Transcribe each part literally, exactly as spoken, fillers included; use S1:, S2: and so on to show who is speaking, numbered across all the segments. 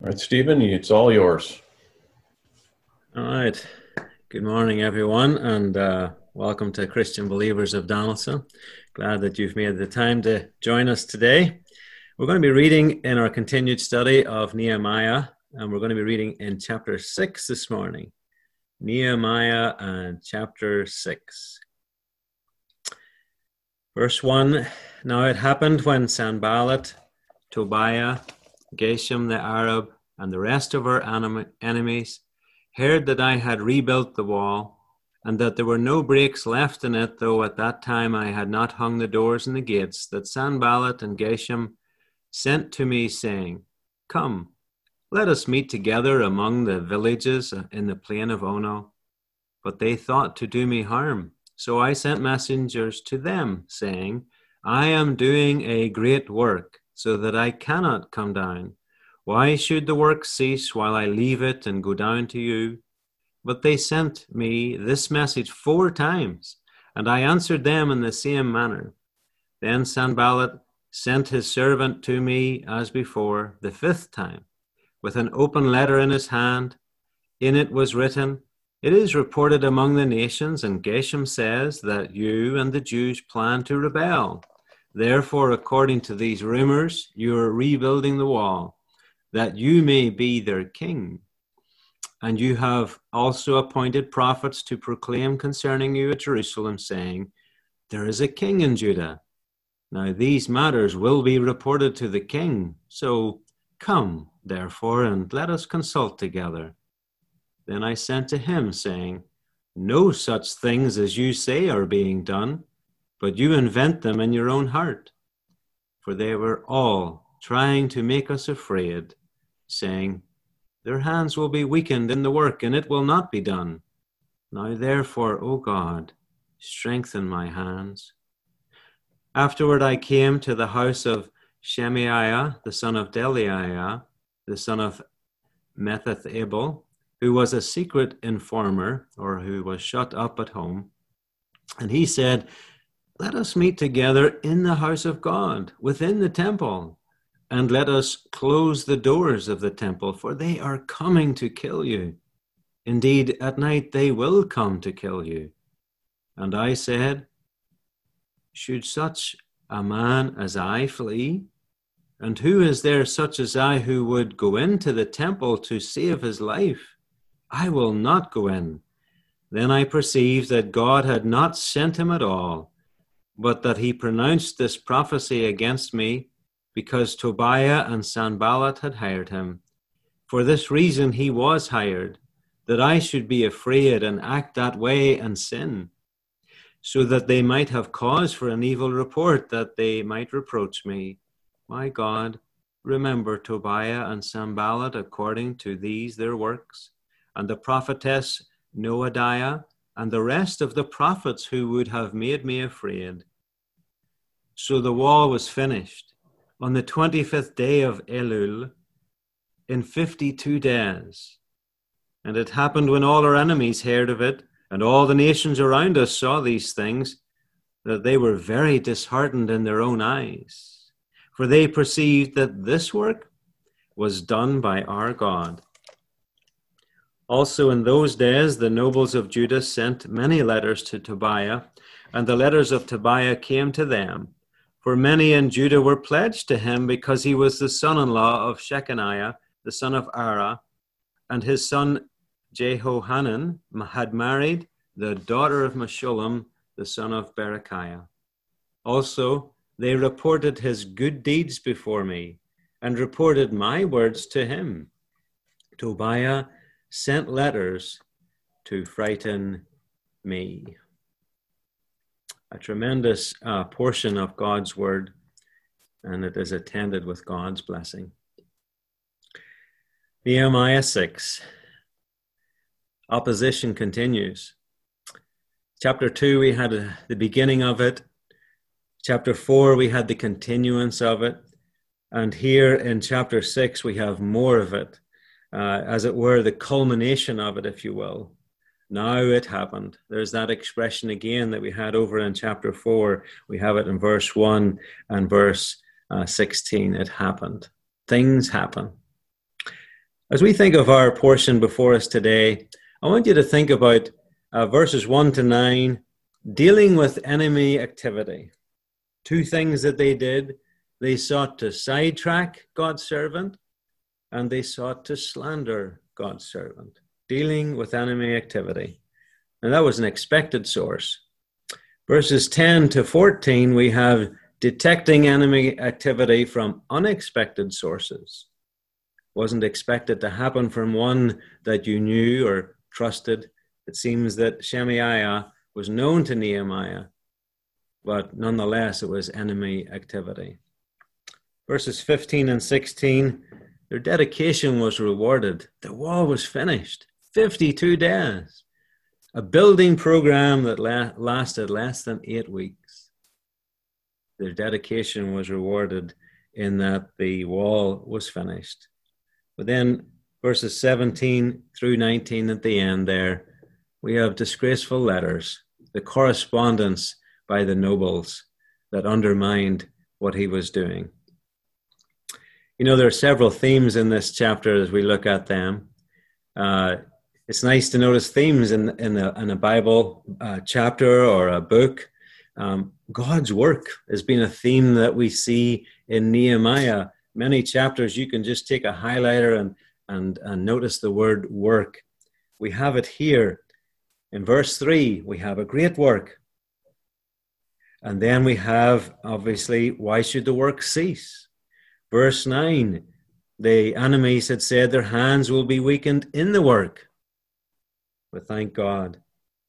S1: right, Stephen, it's all yours.
S2: All right. Good morning, everyone, and uh, welcome to Christian Believers of Donaldson. Glad that you've made the time to join us today. We're going to be reading in our continued study of Nehemiah, and we're going to be reading in chapter six this morning. Nehemiah and chapter six. Verse one, Now it happened when Sanballat, Tobiah, Geshem the Arab, and the rest of our enemies heard that I had rebuilt the wall, and that there were no breaks left in it, though at that time I had not hung the doors and the gates, that Sanballat and Geshem sent to me, saying, Come, let us meet together among the villages in the plain of Ono. But they thought to do me harm. So I sent messengers to them, saying, I am doing a great work, so that I cannot come down. Why should the work cease while I leave it and go down to you? But they sent me this message four times, and I answered them in the same manner. Then Sanballat sent his servant to me as before, the fifth time, with an open letter in his hand. In it was written, It is reported among the nations, and Geshem says that you and the Jews plan to rebel. Therefore, according to these rumors, you are rebuilding the wall, that you may be their king. And you have also appointed prophets to proclaim concerning you at Jerusalem, saying, There is a king in Judah. Now these matters will be reported to the king. So come, therefore, and let us consult together. Then I sent to him, saying, No such things as you say are being done, but you invent them in your own heart. For they were all trying to make us afraid, saying, Their hands will be weakened in the work, and it will not be done. Now therefore, O God, strengthen my hands. Afterward I came to the house of Shemaiah, the son of Delaiah, the son of Methathable, who was a secret informer, or who was shut up at home. And he said, Let us meet together in the house of God, within the temple, and let us close the doors of the temple, for they are coming to kill you. Indeed, at night they will come to kill you. And I said, Should such a man as I flee? And who is there such as I who would go into the temple to save his life? I will not go in. Then I perceived that God had not sent him at all, but that he pronounced this prophecy against me, because Tobiah and Sanballat had hired him. For this reason he was hired, that I should be afraid and act that way and sin, so that they might have cause for an evil report, that they might reproach me. My God, remember Tobiah and Sanballat according to these their works, and the prophetess Noadiah, and the rest of the prophets who would have made me afraid. So the wall was finished on the twenty-fifth day of Elul, in fifty-two days. And it happened when all our enemies heard of it, and all the nations around us saw these things, that they were very disheartened in their own eyes. For they perceived that this work was done by our God. Also in those days the nobles of Judah sent many letters to Tobiah, and the letters of Tobiah came to them. For many in Judah were pledged to him, because he was the son-in-law of Shechaniah, the son of Ara, and his son Jehohanan had married the daughter of Meshullam, the son of Berechiah. Also, they reported his good deeds before me, and reported my words to him. Tobiah sent letters to frighten me. A tremendous uh, portion of God's word, and it is attended with God's blessing. Nehemiah six. Opposition continues. Chapter two, we had uh, the beginning of it. Chapter four, we had the continuance of it. And here in chapter six, we have more of it, uh, as it were, the culmination of it, if you will. Now it happened. There's that expression again that we had over in chapter four. We have it in verse one and verse uh, sixteen. It happened. Things happen. As we think of our portion before us today, I want you to think about uh, verses one to nine, dealing with enemy activity. Two things that they did. They sought to sidetrack God's servant, and they sought to slander God's servant, dealing with enemy activity. And that was an expected source. Verses ten to fourteen, we have detecting enemy activity from unexpected sources. Wasn't expected to happen from one that you knew or trusted. It seems that Shemaiah was known to Nehemiah, but nonetheless it was enemy activity. Verses fifteen and sixteen, their dedication was rewarded. The wall was finished, fifty-two days. A building program that la- lasted less than eight weeks. Their dedication was rewarded in that the wall was finished. But then verses seventeen through nineteen at the end there, we have disgraceful letters, the correspondence by the nobles that undermined what he was doing. You know, there are several themes in this chapter as we look at them. Uh, it's nice to notice themes in, in, a, in a Bible uh, chapter or a book. Um, God's work has been a theme that we see in Nehemiah. Many chapters, you can just take a highlighter and, and, and notice the word work. We have it here. In verse three, we have a great work. And then we have, obviously, why should the work cease? Verse nine, the enemies had said their hands will be weakened in the work. But thank God.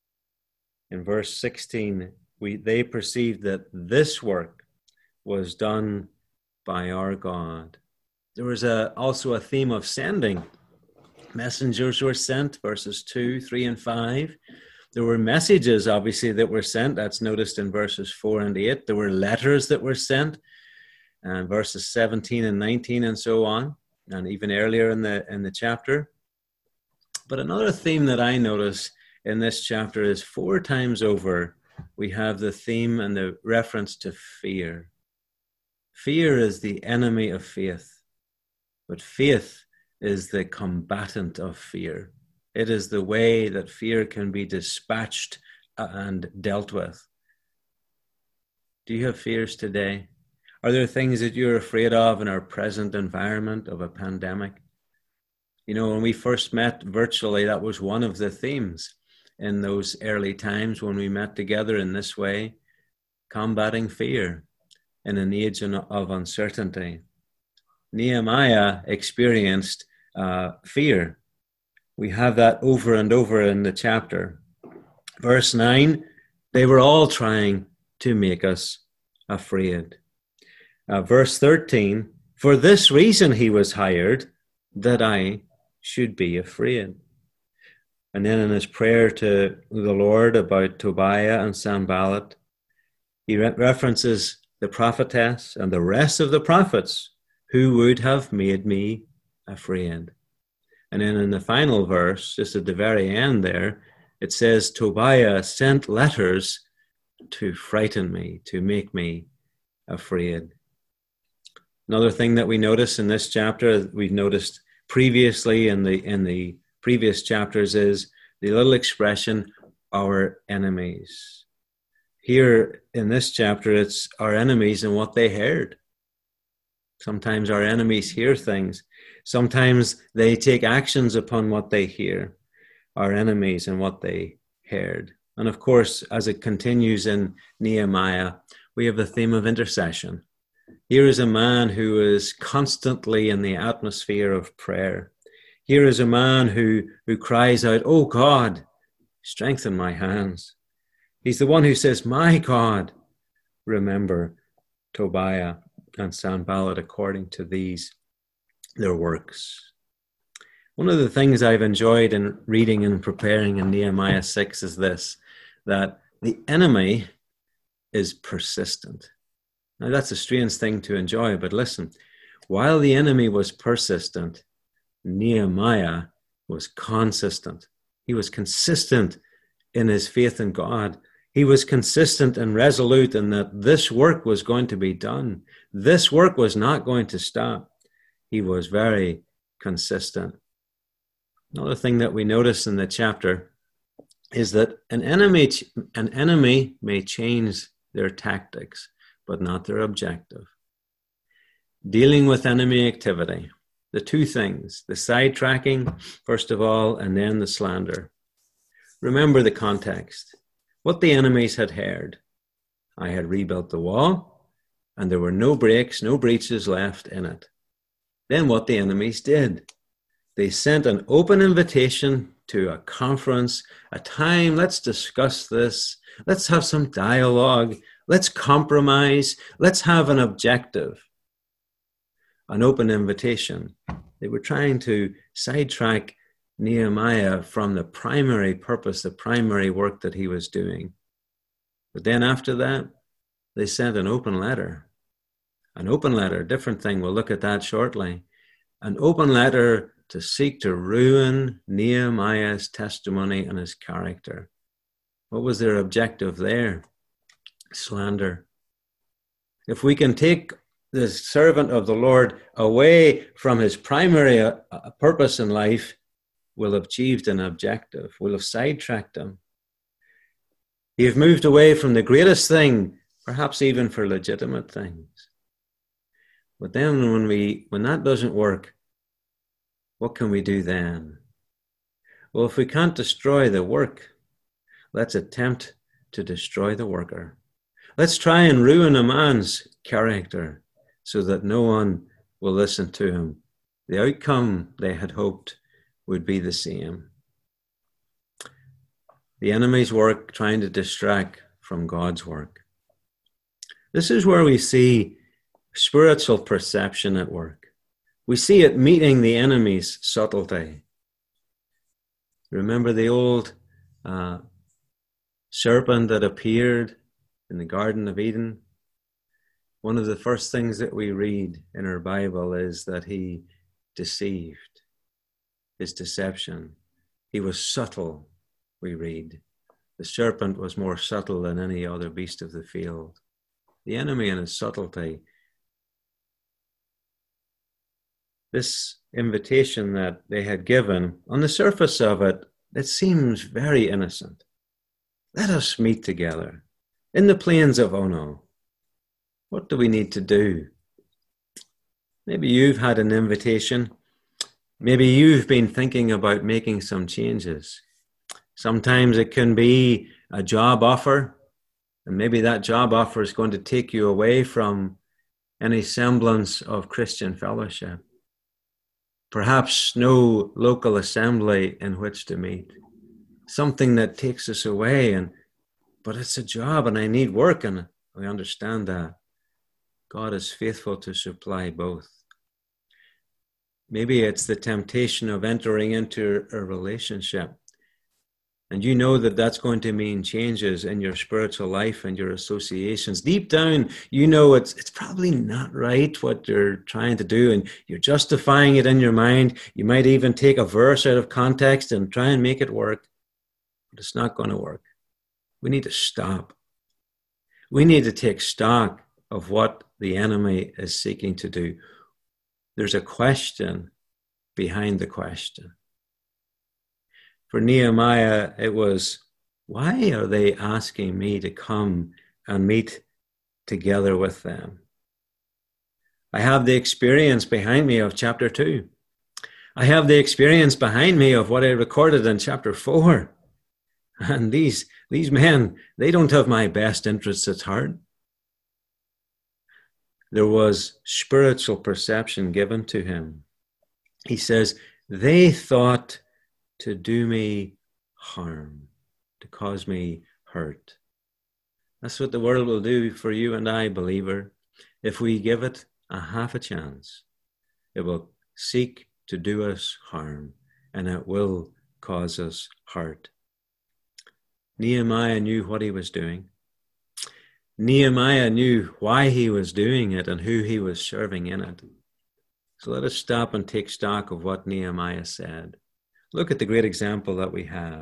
S2: In verse sixteen, we they perceived that this work was done by our God. There was a, also a theme of sending. Messengers were sent, verses two, three, and five. There were messages, obviously, that were sent. That's noticed in verses four and eight. There were letters that were sent, and verses seventeen and nineteen and so on, and even earlier in the in the chapter. But another theme that I notice in this chapter is four times over, we have the theme and the reference to fear. Fear is the enemy of faith, but faith is the combatant of fear. It is the way that fear can be dispatched and dealt with. Do you have fears today? Are there things that you're afraid of in our present environment of a pandemic? You know, when we first met virtually, that was one of the themes in those early times when we met together in this way, combating fear in an age of uncertainty. Nehemiah experienced uh, fear. We have that over and over in the chapter. Verse nine, they were all trying to make us afraid. Uh, verse thirteen, for this reason he was hired, that I should be afraid. And then in his prayer to the Lord about Tobiah and Sanballat, he re- references the prophetess and the rest of the prophets who would have made me afraid. And then in the final verse, just at the very end there, it says, Tobiah sent letters to frighten me, to make me afraid. Another thing that we notice in this chapter, we've noticed previously in the in the previous chapters, is the little expression, our enemies. Here in this chapter, it's our enemies and what they heard. Sometimes our enemies hear things. Sometimes they take actions upon what they hear, our enemies and what they heard. And of course, as it continues in Nehemiah, we have the theme of intercession. Here is a man who is constantly in the atmosphere of prayer. Here is a man who, who cries out, oh God, strengthen my hands. He's the one who says, my God, remember Tobiah and Sanballat according to these, their works. One of the things I've enjoyed in reading and preparing in Nehemiah six is this, that the enemy is persistent. Now, that's a strange thing to enjoy, but listen, while the enemy was persistent, Nehemiah was consistent. He was consistent in his faith in God. He was consistent and resolute in that this work was going to be done. This work was not going to stop. He was very consistent. Another thing that we notice in the chapter is that an enemy, an enemy may change their tactics, but not their objective. Dealing with enemy activity, the two things, the sidetracking, first of all, and then the slander. Remember the context. What the enemies had heard. I had rebuilt the wall, and there were no breaks, no breaches left in it. Then what the enemies did. They sent an open invitation to a conference, a time, let's discuss this, let's have some dialogue, let's compromise, let's have an objective. An open invitation. They were trying to sidetrack Nehemiah from the primary purpose, the primary work that he was doing. But then after that, they sent an open letter. An open letter, different thing, we'll look at that shortly. An open letter to seek to ruin Nehemiah's testimony and his character. What was their objective there? Slander. If we can take the servant of the Lord away from his primary uh, purpose in life, we'll have achieved an objective. We'll have sidetracked him. You've moved away from the greatest thing, perhaps even for legitimate things. But then when we, when that doesn't work, what can we do then? Well, if we can't destroy the work, let's attempt to destroy the worker. Let's try and ruin a man's character so that no one will listen to him. The outcome they had hoped would be the same. The enemy's work trying to distract from God's work. This is where we see spiritual perception at work. We see it meeting the enemy's subtlety. Remember the old uh, serpent that appeared in the Garden of Eden? One of the first things that we read in our Bible is that he deceived, his deception. He was subtle, we read. The serpent was more subtle than any other beast of the field. The enemy and his subtlety. This invitation that they had given, on the surface of it, it seems very innocent. Let us meet together in the plains of Ono. What do we need to do? Maybe you've had an invitation. Maybe you've been thinking about making some changes. Sometimes it can be a job offer, and maybe that job offer is going to take you away from any semblance of Christian fellowship. Perhaps no local assembly in which to meet. Something that takes us away, and but it's a job and I need work, and we understand that. God is faithful to supply both. Maybe it's the temptation of entering into a relationship. And you know that that's going to mean changes in your spiritual life and your associations. Deep down, you know it's it's probably not right what you're trying to do, and you're justifying it in your mind. You might even take a verse out of context and try and make it work, but it's not going to work. We need to stop. We need to take stock of what the enemy is seeking to do. There's a question behind the question. For Nehemiah, it was, why are they asking me to come and meet together with them? I have the experience behind me of chapter two. I have the experience behind me of what I recorded in chapter four. And these, these men, they don't have my best interests at heart. There was spiritual perception given to him. He says, they thought to do me harm, to cause me hurt. That's what the world will do for you and I, believer. If we give it a half a chance, it will seek to do us harm, and it will cause us hurt. Nehemiah knew what he was doing. Nehemiah knew why he was doing it and who he was serving in it. So let us stop and take stock of what Nehemiah said. Look at the great example that we have.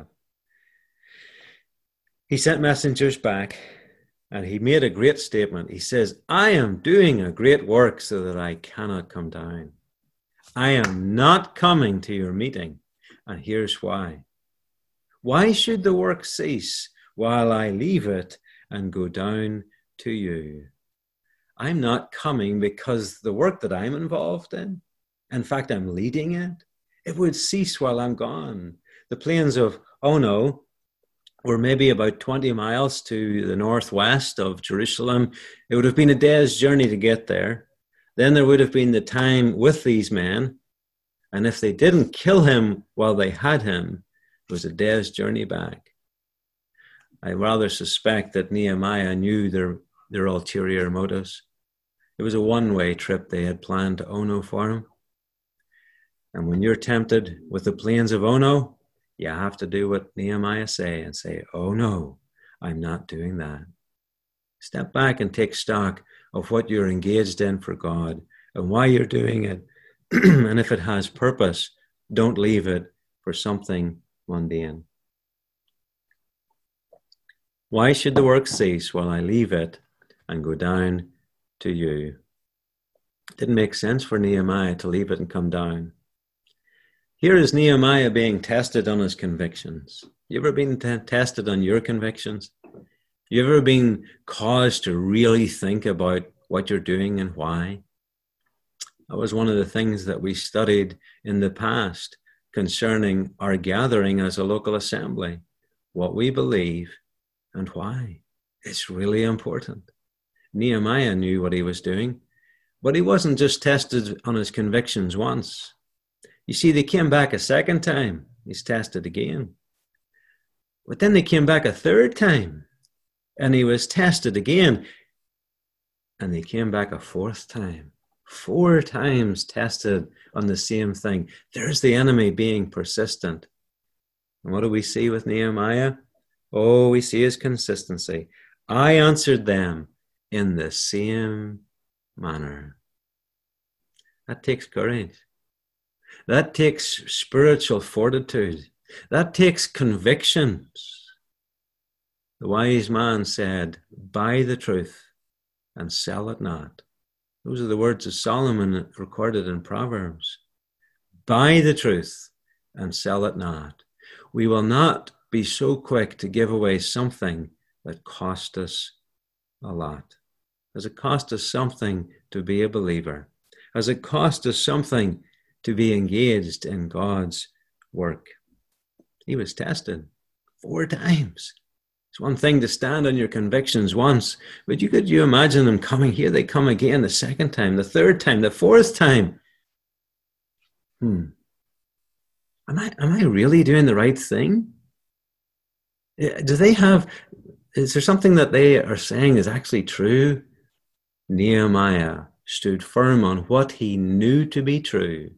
S2: He sent messengers back and he made a great statement. He says, I am doing a great work so that I cannot come down. I am not coming to your meeting. And here's why. Why should the work cease while I leave it and go down to you? I'm not coming because the work that I'm involved in, in fact, I'm leading it, it would cease while I'm gone. The plains of Ono were maybe about twenty miles to the northwest of Jerusalem. It would have been a day's journey to get there. Then there would have been the time with these men. And if they didn't kill him while they had him, it was a day's journey back. I rather suspect that Nehemiah knew their, their ulterior motives. It was a one-way trip they had planned to Ono for him. And when you're tempted with the plains of Ono, you have to do what Nehemiah say and say, oh no, I'm not doing that. Step back and take stock of what you're engaged in for God and why you're doing it. And if it has purpose, don't leave it for something mundane. Why should the work cease while I leave it and go down to you? It didn't make sense for Nehemiah to leave it and come down. Here is Nehemiah being tested on his convictions. You ever been t- tested on your convictions? You ever been caused to really think about what you're doing and why? That was one of the things that we studied in the past concerning our gathering as a local assembly, what we believe and why. It's really important. Nehemiah knew what he was doing, but he wasn't just tested on his convictions once. You see, they came back a second time. He's tested again. But then they came back a third time, and he was tested again. And they came back a fourth time. Four times tested on the same thing. There's the enemy being persistent. And what do we see with Nehemiah? Oh, we see his consistency. I answered them in the same manner. That takes courage. That takes spiritual fortitude. That takes convictions. The wise man said, buy the truth and sell it not. Those are the words of Solomon recorded in Proverbs. Buy the truth and sell it not. We will not be so quick to give away something that cost us a lot. Has it cost us something to be a believer? Has it cost us something to be engaged in God's work? He was tested four times. It's one thing to stand on your convictions once, but you could you imagine them coming here? They come again the second time, the third time, the fourth time. Hmm. Am I, am I really doing the right thing? Do they have, is there something that they are saying is actually true? Nehemiah stood firm on what he knew to be true.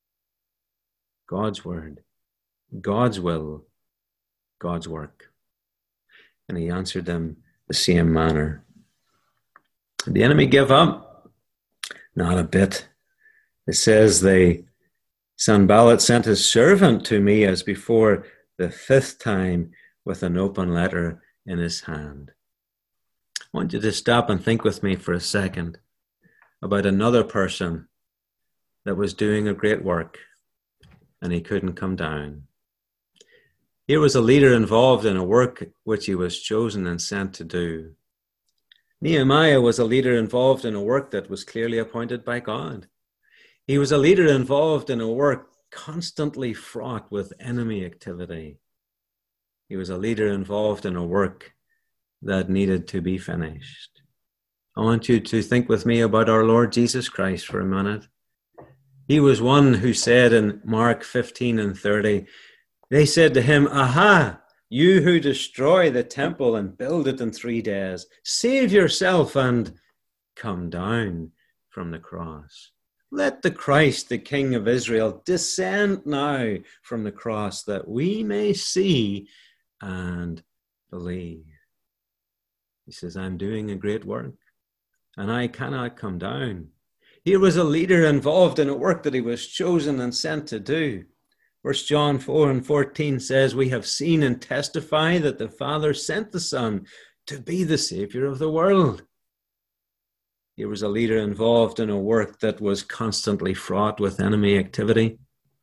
S2: God's word, God's will, God's work. And he answered them the same manner. Did the enemy give up? Not a bit. It says they, Sanballat sent his servant to me as before, the fifth time with an open letter in his hand. I want you to stop and think with me for a second about another person that was doing a great work and he couldn't come down. Here was a leader involved in a work which he was chosen and sent to do. Nehemiah was a leader involved in a work that was clearly appointed by God. He was a leader involved in a work constantly fraught with enemy activity. He was a leader involved in a work that needed to be finished. I want you to think with me about our Lord Jesus Christ for a minute. He was one who said in Mark fifteen and thirty, they said to him, aha, you who destroy the temple and build it in three days, save yourself and come down from the cross. Let the Christ, the King of Israel, descend now from the cross that we may see and believe. He says, I'm doing a great work and I cannot come down. Here was a leader involved in a work that he was chosen and sent to do. First John four and fourteen says, we have seen and testify that the Father sent the Son to be the Savior of the world. Here was a leader involved in a work that was constantly fraught with enemy activity.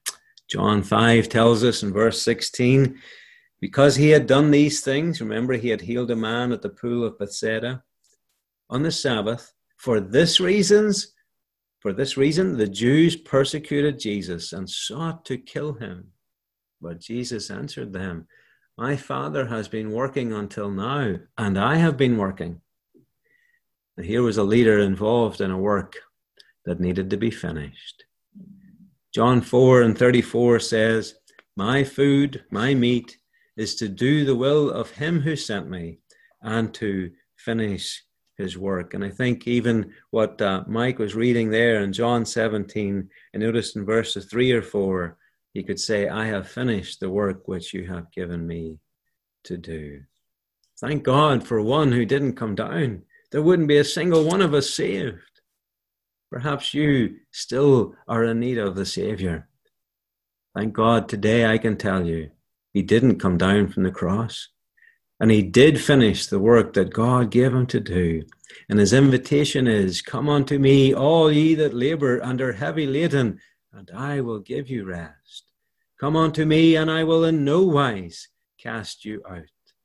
S2: John five tells us in verse sixteen, because he had done these things, remember he had healed a man at the pool of Bethsaida on the Sabbath. For this reasons, for this reason, the Jews persecuted Jesus and sought to kill him. But Jesus answered them, my Father has been working until now, and I have been working. And here was a leader involved in a work that needed to be finished. John four and thirty-four says, my food, my meat, is to do the will of him who sent me and to finish his work. And I think even what uh, Mike was reading there in John seventeen, I noticed in verses three or four, he could say, I have finished the work which you have given me to do. Thank God for one who didn't come down. There wouldn't be a single one of us saved. Perhaps you still are in need of the Savior. Thank God today I can tell you, he didn't come down from the cross. And he did finish the work that God gave him to do. And his invitation is, come unto me, all ye that labor and are heavy laden, and I will give you rest. Come unto me, and I will in no wise cast you out.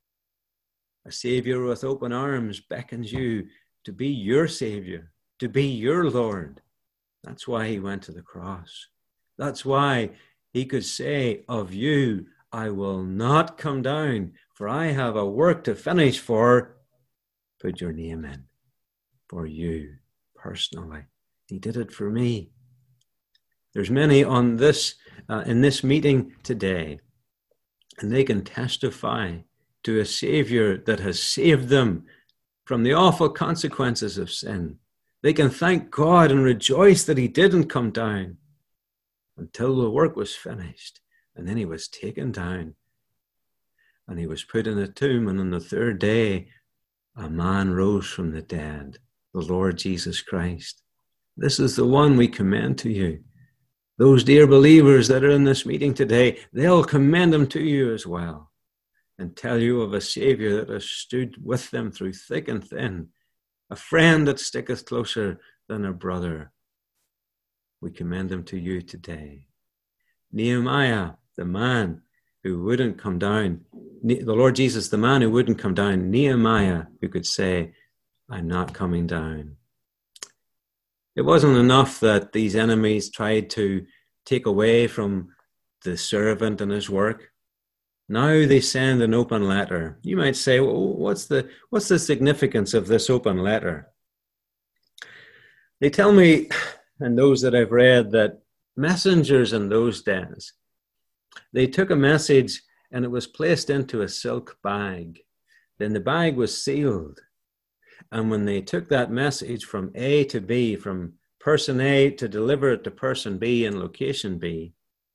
S2: A Savior with open arms beckons you to be your Savior, to be your Lord. That's why he went to the cross. That's why he could say of you, I will not come down, for I have a work to finish for. Put your name in for you personally. He did it for me. There's many on this uh, in this meeting today, and they can testify to a Savior that has saved them from the awful consequences of sin. They can thank God and rejoice that he didn't come down until the work was finished. And then he was taken down and he was put in a tomb. And on the third day, a man rose from the dead, the Lord Jesus Christ. This is the one we commend to you. Those dear believers that are in this meeting today, they'll commend him to you as well and tell you of a Savior that has stood with them through thick and thin, a friend that sticketh closer than a brother. We commend him to you today. Nehemiah, the man who wouldn't come down, the Lord Jesus, the man who wouldn't come down, Nehemiah, who could say, I'm not coming down. It wasn't enough that these enemies tried to take away from the servant and his work. Now they send an open letter. You might say, well, what's the what's the significance of this open letter? They tell me, and those that I've read, that messengers in those days, they took a message and it was placed into a silk bag. Then the bag was sealed. And when they took that message from A to B, from person A to deliver it to person B in location B,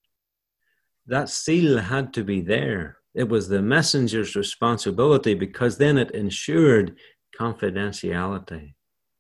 S2: that seal had to be there. It was the messenger's responsibility because then it ensured confidentiality.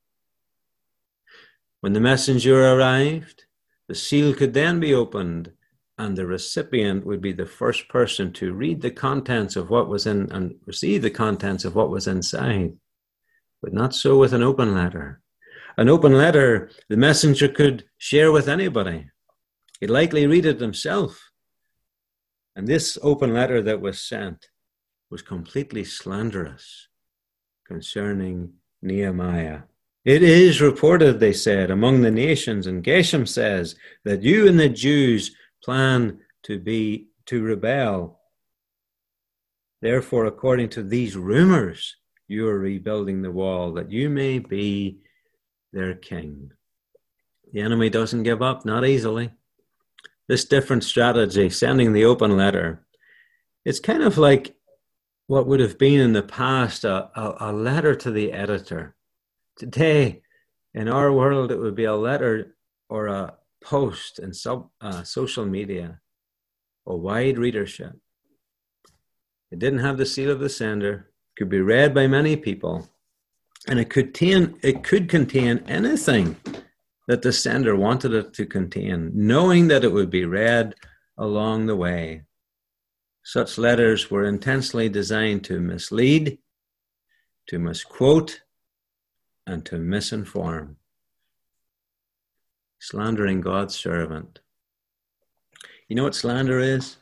S2: When the messenger arrived, the seal could then be opened and the recipient would be the first person to read the contents of what was in and receive the contents of what was inside. But not so with an open letter. An open letter, the messenger could share with anybody. He'd likely read it himself. And this open letter that was sent was completely slanderous concerning Nehemiah. It is reported, they said, among the nations, and Geshem says, that you and the Jews plan to be to rebel. Therefore, according to these rumors, you are rebuilding the wall, that you may be their king. The enemy doesn't give up, not easily. This different strategy, sending the open letter, it's kind of like what would have been in the past a, a, a letter to the editor. Today, in our world, it would be a letter or a post in sub, uh, social media, a wide readership. It didn't have the seal of the sender. Could be read by many people, and it could contain it could contain anything that the sender wanted it to contain, knowing that it would be read along the way. Such letters were intensely designed to mislead, to misquote, and to misinform, slandering God's servant. You know what slander is?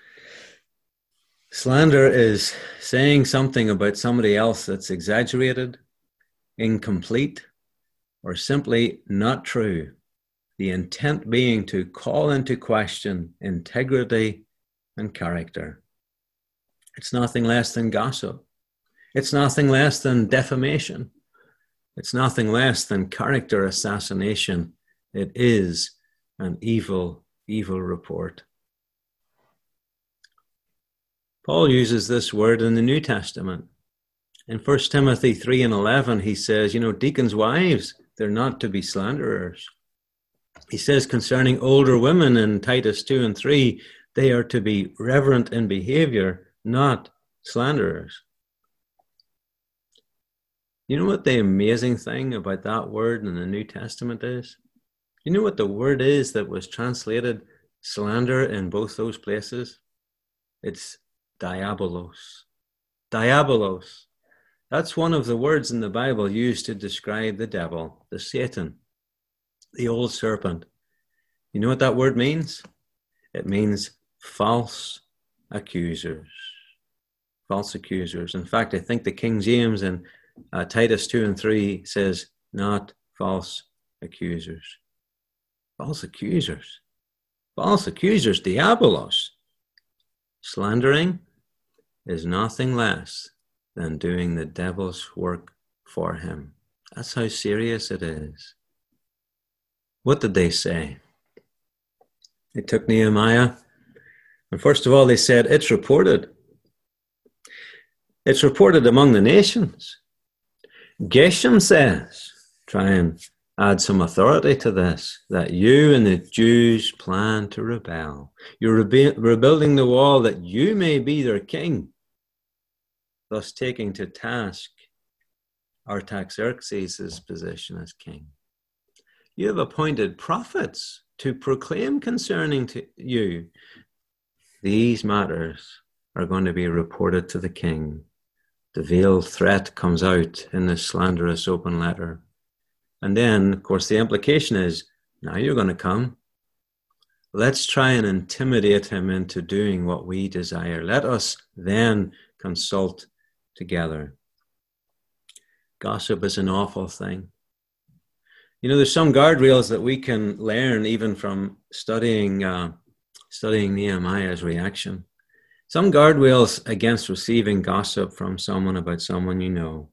S2: Slander is saying something about somebody else that's exaggerated, incomplete, or simply not true. The intent being to call into question integrity and character. It's nothing less than gossip. It's nothing less than defamation. It's nothing less than character assassination. It is an evil, evil report. Paul uses this word in the New Testament. In First Timothy three and eleven, he says, you know, deacons' wives, they're not to be slanderers. He says concerning older women in Titus two and three, they are to be reverent in behavior, not slanderers. You know what the amazing thing about that word in the New Testament is? You know what the word is that was translated slander in both those places? It's diabolos. Diabolos. That's one of the words in the Bible used to describe the devil, the Satan, the old serpent. You know what that word means? It means false accusers. False accusers. In fact, I think the King James in uh, Titus two and three says, not false accusers. False accusers. False accusers, diabolos. Slandering is nothing less than doing the devil's work for him. That's how serious it is. What did they say? They took Nehemiah, and first of all, they said, it's reported. It's reported among the nations. Geshem says, try and add some authority to this, that you and the Jews plan to rebel. You're rebe- rebuilding the wall that you may be their king, thus taking to task Artaxerxes' position as king. You have appointed prophets to proclaim concerning to you. These matters are going to be reported to the king. The veiled threat comes out in this slanderous open letter. And then, of course, the implication is, now you're going to come. Let's try and intimidate him into doing what we desire. Let us then consult together. Gossip is an awful thing. You know, there's some guardrails that we can learn even from studying uh, studying Nehemiah's reaction. Some guardrails against receiving gossip from someone about someone you know.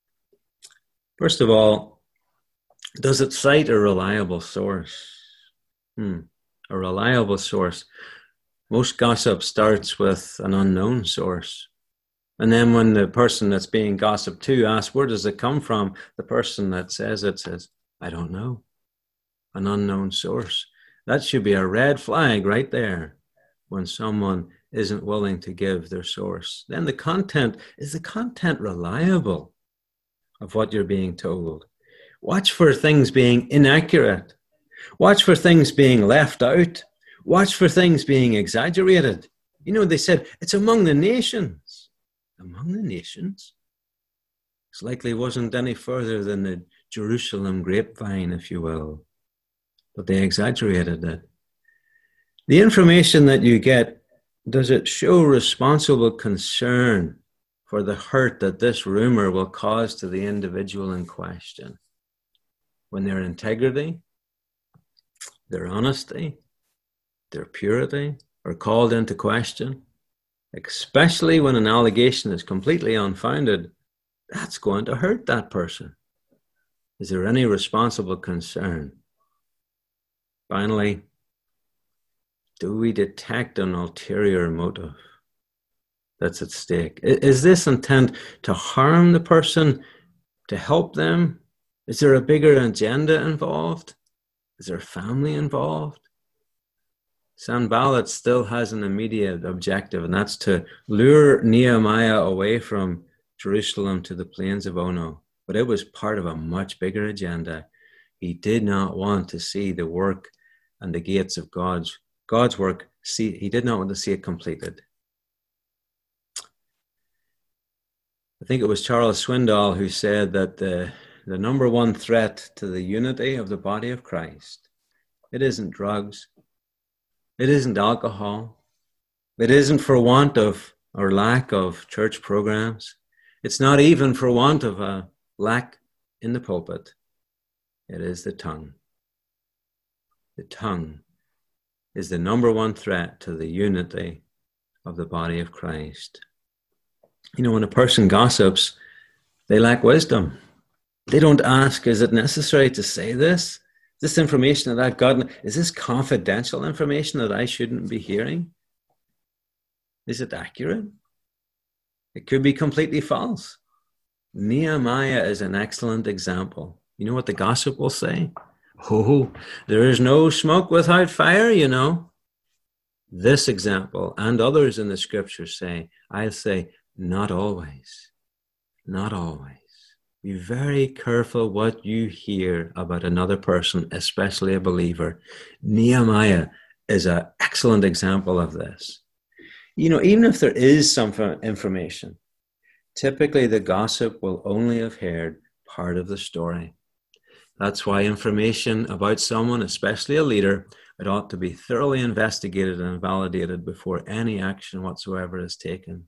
S2: First of all, does it cite a reliable source? Hmm, a reliable source. Most gossip starts with an unknown source. And then when the person that's being gossiped to asks, where does it come from? The person that says it says, I don't know. An unknown source. That should be a red flag right there when someone isn't willing to give their source. Then the content, is the content reliable of what you're being told? Watch for things being inaccurate. Watch for things being left out. Watch for things being exaggerated. You know, they said, it's among the nations. Among the nations? It's likely wasn't any further than the Jerusalem grapevine, if you will. But they exaggerated it. The information that you get, does it show responsible concern for the hurt that this rumor will cause to the individual in question? When their integrity, their honesty, their purity are called into question, especially when an allegation is completely unfounded, that's going to hurt that person. Is there any responsible concern? Finally, do we detect an ulterior motive that's at stake? Is this intent to harm the person, to help them? Is there a bigger agenda involved? Is there family involved? Sanballat still has an immediate objective, and that's to lure Nehemiah away from Jerusalem to the plains of Ono. But it was part of a much bigger agenda. He did not want to see the work and the gates of God's God's work. See, he did not want to see it completed. I think it was Charles Swindoll who said that the, the number one threat to the unity of the body of Christ, it isn't drugs, It isn't alcohol. It isn't for want of or lack of church programs. It's not even for want of a lack in the pulpit. It is the tongue. The tongue is the number one threat to the unity of the body of Christ. You know, when a person gossips, they lack wisdom. They don't ask, is it necessary to say this? This information that I've gotten, is this confidential information that I shouldn't be hearing? Is it accurate? It could be completely false. Nehemiah is an excellent example. You know what the gossip will say? Oh, there is no smoke without fire, you know. This example and others in the scriptures say, I'll say, not always. Not always. Be very careful what you hear about another person, especially a believer. Nehemiah is an excellent example of this. You know, even if there is some information, typically the gossip will only have heard part of the story. That's why information about someone, especially a leader, it ought to be thoroughly investigated and validated before any action whatsoever is taken.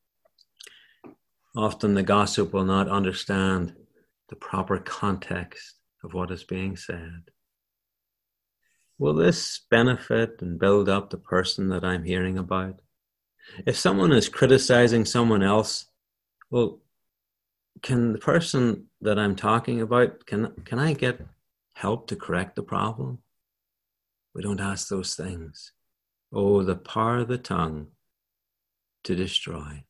S2: Often the gossip will not understand the proper context of what is being said. Will this benefit and build up the person that I'm hearing about? If someone is criticizing someone else, well, can the person that I'm talking about, can, can I get help to correct the problem? We don't ask those things. Oh, the power of the tongue to destroy.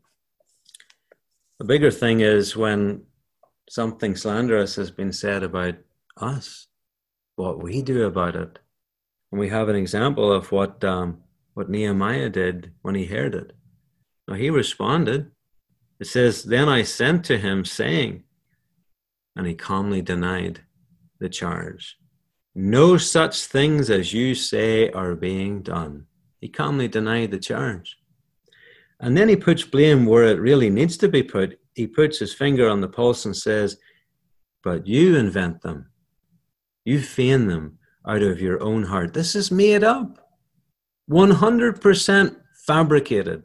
S2: A bigger thing is when something slanderous has been said about us, what we do about it. And we have an example of what um, what Nehemiah did when he heard it. Now he responded. It says, then I sent to him saying, and he calmly denied the charge. No such things as you say are being done. He calmly denied the charge. And then he puts blame where it really needs to be put. He puts his finger on the pulse and says, but you invent them. You feign them out of your own heart. This is made up. one hundred percent fabricated.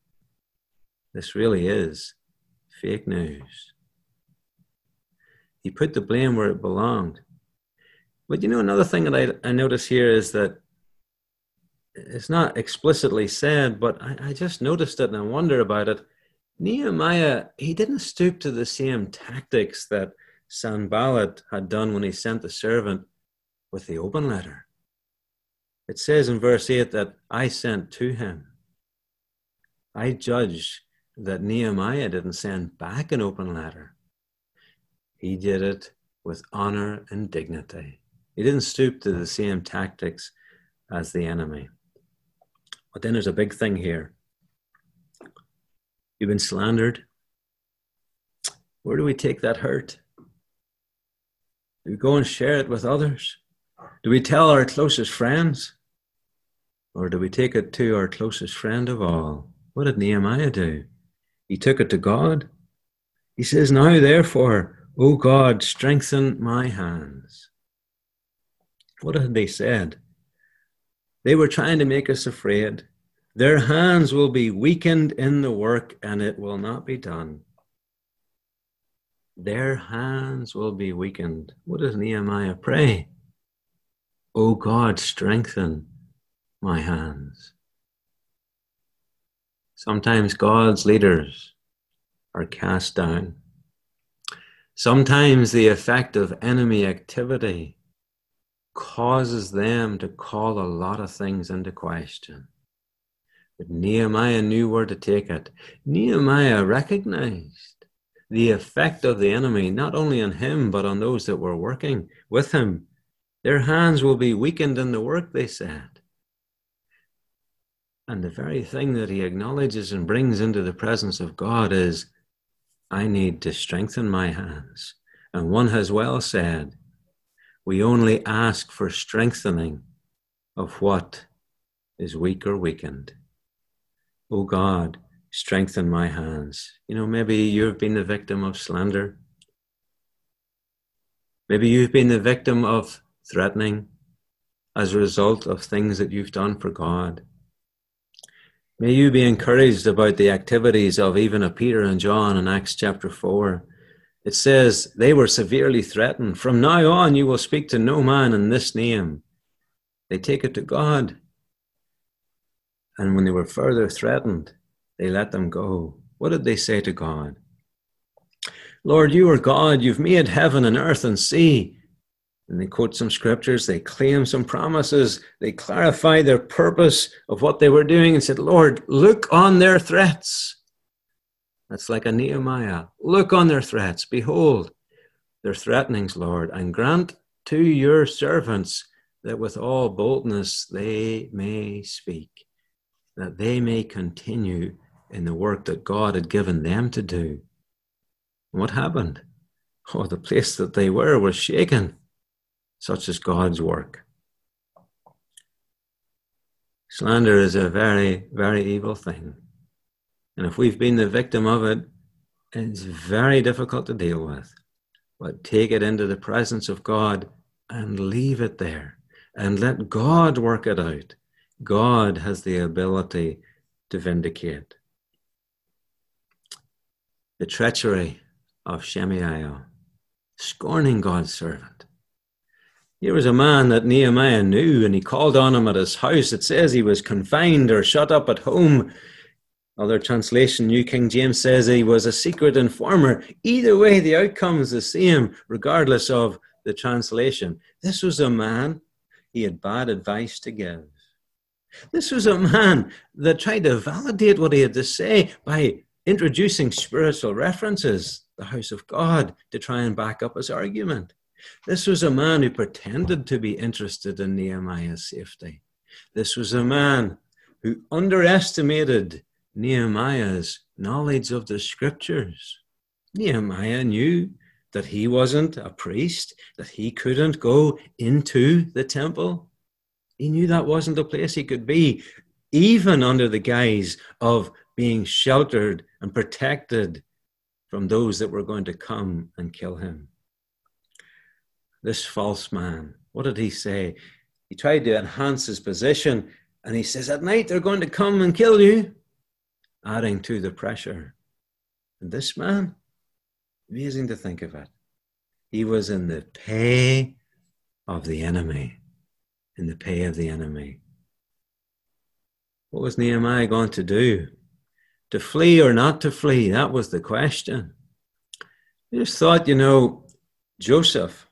S2: This really is fake news. He put the blame where it belonged. But you know, another thing that I, I notice here is that it's not explicitly said, but I, I just noticed it and I wonder about it. Nehemiah, he didn't stoop to the same tactics that Sanballat had done when he sent the servant with the open letter. It says in verse eight that I sent to him. I judge that Nehemiah didn't send back an open letter. He did it with honor and dignity. He didn't stoop to the same tactics as the enemy. But then there's a big thing here. You've been slandered. Where do we take that hurt? Do we go and share it with others? Do we tell our closest friends? Or do we take it to our closest friend of all? What did Nehemiah do? He took it to God. He says, now therefore, O God, strengthen my hands. What had they said? They were trying to make us afraid. Their hands will be weakened in the work and it will not be done. Their hands will be weakened. What does Nehemiah pray? O God, strengthen my hands. Sometimes God's leaders are cast down. Sometimes the effect of enemy activity causes them to call a lot of things into question. But Nehemiah knew where to take it. Nehemiah recognized the effect of the enemy, not only on him, but on those that were working with him. Their hands will be weakened in the work, they said. And the very thing that he acknowledges and brings into the presence of God is, I need to strengthen my hands. And one has well said, we only ask for strengthening of what is weak or weakened. Oh God, strengthen my hands. You know, maybe you've been the victim of slander. Maybe you've been the victim of threatening. as a result of things that you've done for God. May you be encouraged about the activities of even of Peter and John in Acts chapter four. It says they were severely threatened. From now on, you will speak to no man in this name. They take it to God. And when they were further threatened, they let them go. What did they say to God? Lord, you are God. You've made heaven and earth and sea. And they quote some scriptures. They claim some promises. They clarify their purpose of what they were doing and said, Lord, look on their threats. That's like a Nehemiah. Look on their threats. Behold, their threatenings, Lord, and grant to your servants that with all boldness they may speak, that they may continue in the work that God had given them to do. And what happened? Oh, the place that they were was shaken. Such is God's work. Slander is a very, very evil thing. And if we've been the victim of it, it's very difficult to deal with. But take it into the presence of God and leave it there. And let God work it out. God has the ability to vindicate. The treachery of Shemaiah, scorning God's servant. Here was a man that Nehemiah knew, and he called on him at his house. It says he was confined or shut up at home. Other translation, New King James, says he was a secret informer. Either way, the outcome is the same, regardless of the translation. This was a man, he had bad advice to give. This was a man that tried to validate what he had to say by introducing spiritual references, the house of God, to try and back up his argument. This was a man who pretended to be interested in Nehemiah's safety. This was a man who underestimated Nehemiah's knowledge of the scriptures. Nehemiah knew that he wasn't a priest, that he couldn't go into the temple. He knew that wasn't a place he could be, even under the guise of being sheltered and protected from those that were going to come and kill him. This false man, what did he say? He tried to enhance his position, and he says, at night they're going to come and kill you, adding to the pressure. And this man, amazing to think of it, he was in the pay of the enemy, in the pay of the enemy. What was Nehemiah going to do? To flee or not to flee? That was the question. I just thought, you know, Joseph,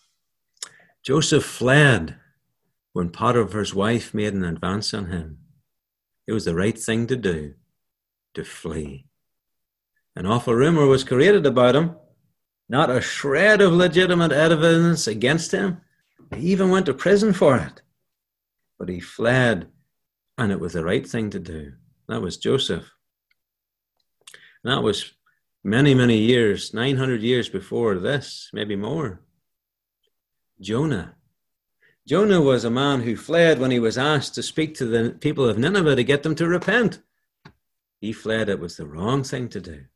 S2: Joseph fled when Potiphar's wife made an advance on him. It was the right thing to do, to flee. An awful rumor was created about him, not a shred of legitimate evidence against him. He even went to prison for it. But he fled, and it was the right thing to do. That was Joseph. And that was many, many years, nine hundred years before this, maybe more. Jonah. Jonah was a man who fled when he was asked to speak to the people of Nineveh to get them to repent. He fled. It was the wrong thing to do.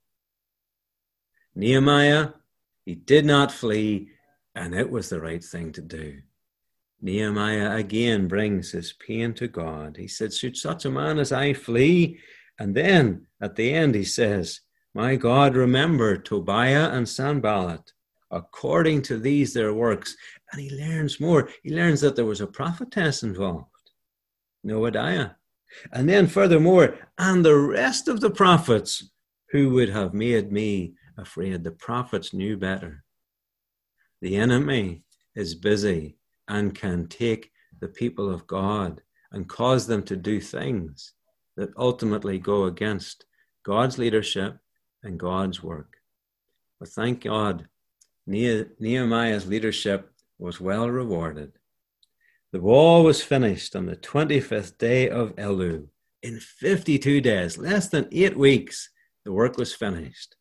S2: Nehemiah, he did not flee, and it was the right thing to do. Nehemiah again brings his pain to God. He said, should such a man as I flee? And then at the end he says, my God, remember Tobiah and Sanballat, according to these their works. And he learns more. He learns that there was a prophetess involved, Noadiah. And then furthermore, and the rest of the prophets who would have made me afraid. The prophets knew better. The enemy is busy and can take the people of God and cause them to do things that ultimately go against God's leadership and God's work. But thank God, Nehemiah's leadership was well rewarded. The wall was finished on the twenty-fifth day of Elul. In fifty-two days, less than eight weeks, the work was finished.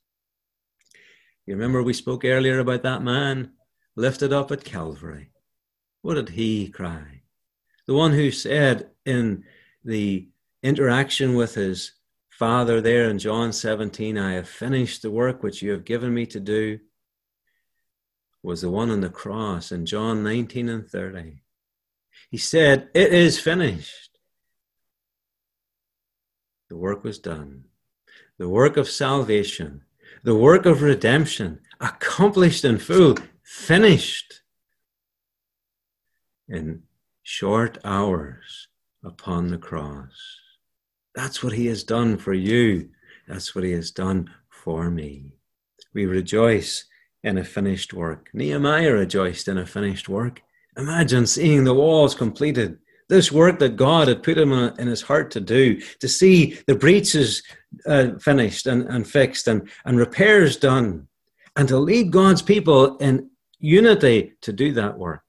S2: You remember we spoke earlier about that man lifted up at Calvary. What did he cry? The one who said in the interaction with his father there in John seventeen, I have finished the work which you have given me to do, was the one on the cross in John nineteen and thirty. He said, "It is finished." The work was done. The work of salvation, the work of redemption, accomplished in full, finished in short hours upon the cross. That's what he has done for you. That's what he has done for me. We rejoice in a finished work. Nehemiah rejoiced in a finished work. Imagine seeing the walls completed. This work that God had put him in his heart to do, to see the breaches uh, finished and, and fixed and, and repairs done, and to lead God's people in unity to do that work.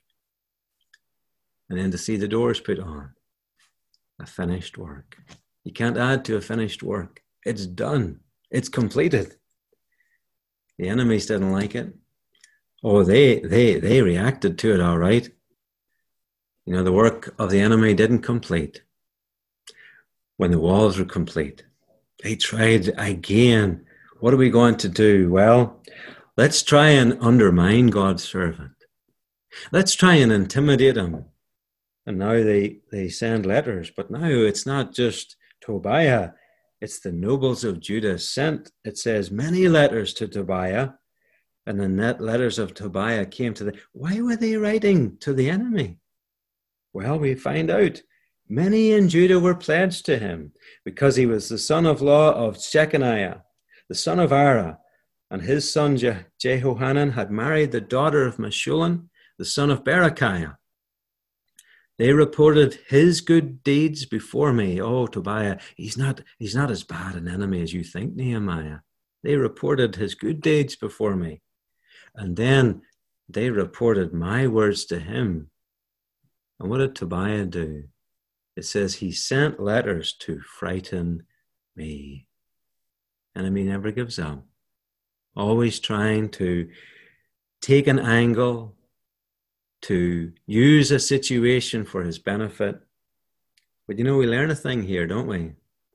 S2: And then to see the doors put on. A finished work. You can't add to a finished work. It's done. It's completed. The enemies didn't like it. Oh, they, they, they reacted to it all right. You know, the work of the enemy didn't complete. When the walls were complete, they tried again. What are we going to do? Well, let's try and undermine God's servant. Let's try and intimidate him. And now they, they send letters. But now it's not just Tobiah. It's the nobles of Judah sent, it says, many letters to Tobiah. And the net letters of Tobiah came to the... Why were they writing to the enemy? Well, we find out. Many in Judah were pledged to him because he was the son-in-law of Shechaniah, the son of Ara, and his son Je- Jehohanan had married the daughter of Meshullam, the son of Berechiah. They reported his good deeds before me. Oh, Tobiah, he's not, he's not as bad an enemy as you think, Nehemiah. They reported his good deeds before me. And then they reported my words to him. And what did Tobiah do? It says he sent letters to frighten me. Enemy never gives up. Always trying to take an angle, to use a situation for his benefit. But you know, we learn a thing here, don't we?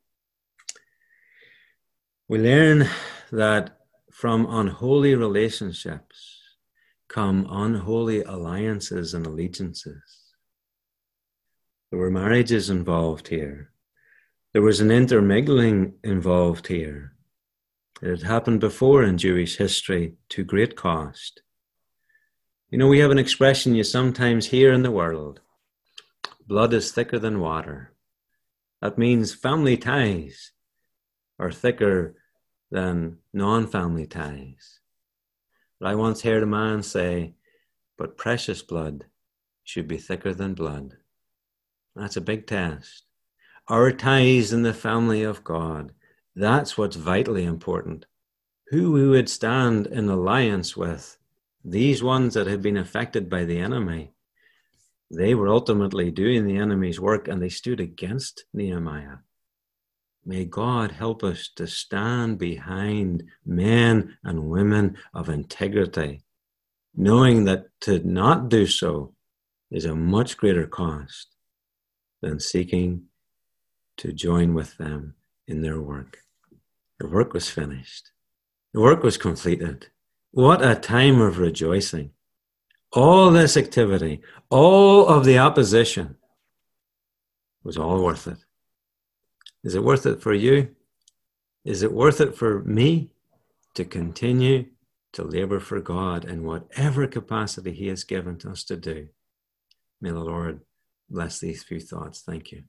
S2: We learn that from unholy relationships come unholy alliances and allegiances. There were marriages involved here. There was an intermingling involved here. It had happened before in Jewish history to great cost. You know, we have an expression you sometimes hear in the world. Blood is thicker than water. That means family ties are thicker than non-family ties. But I once heard a man say, but precious blood should be thicker than blood. That's a big test. Our ties in the family of God, that's what's vitally important. Who we would stand in alliance with, these ones that had been affected by the enemy, they were ultimately doing the enemy's work and they stood against Nehemiah. May God help us to stand behind men and women of integrity, knowing that to not do so is a much greater cost than seeking to join with them in their work. The work was finished. The work was completed. What a time of rejoicing. All this activity, all of the opposition was all worth it. Is it worth it for you? Is it worth it for me to continue to labor for God in whatever capacity he has given us to do? May the Lord bless these few thoughts. Thank you.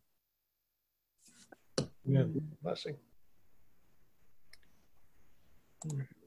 S3: Yeah, blessing.